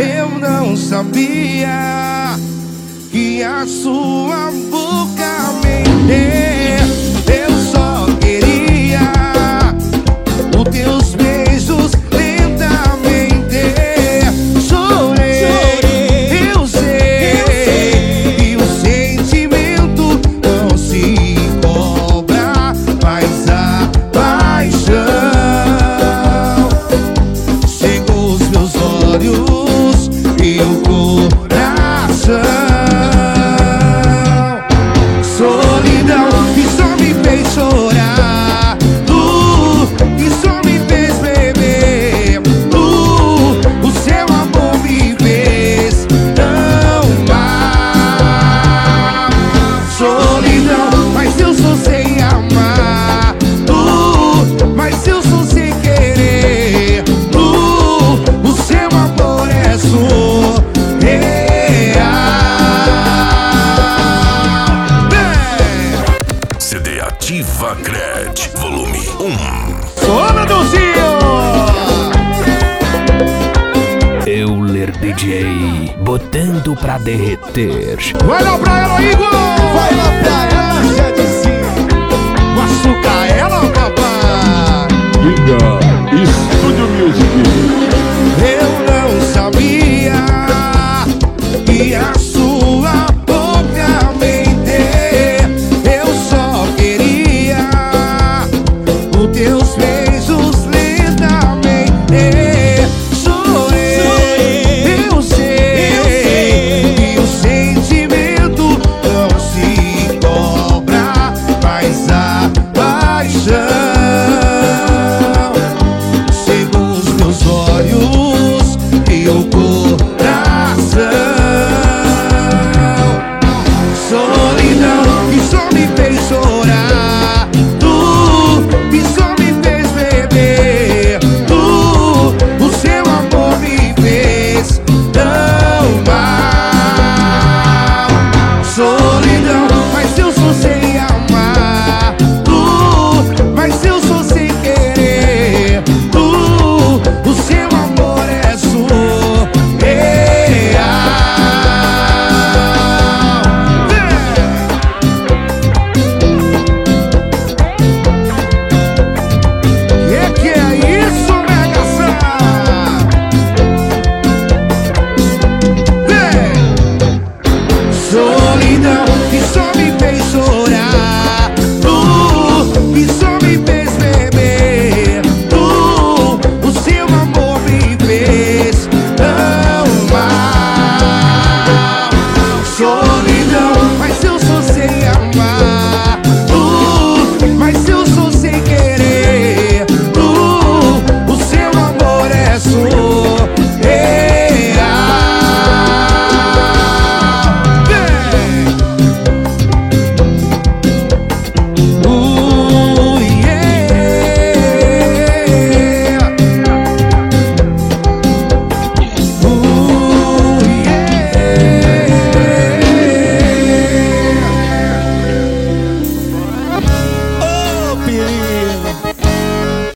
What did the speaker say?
Eu não sabia que a sua boca mentia. Eu só queria os teus beijos lentamente. Chorei, eu sei que o sentimento não se cobra, mas a paixão cegou os meus olhos e o coração. Solidão que só me fez chorar, que só me fez beber, o seu amor me fez tão mal. Solidão, mas eu sou sem amar, mas eu sou sem querer, o seu amor é surreal. CD Ativa Cred, volume 1. Sola do Zio! Euler DJ, botando pra derreter. Vai lá pra ela, Igor! Vai lá pra ela, já disse. Machuca ela, papai! Liga Estúdio Music. Eu não sabia que a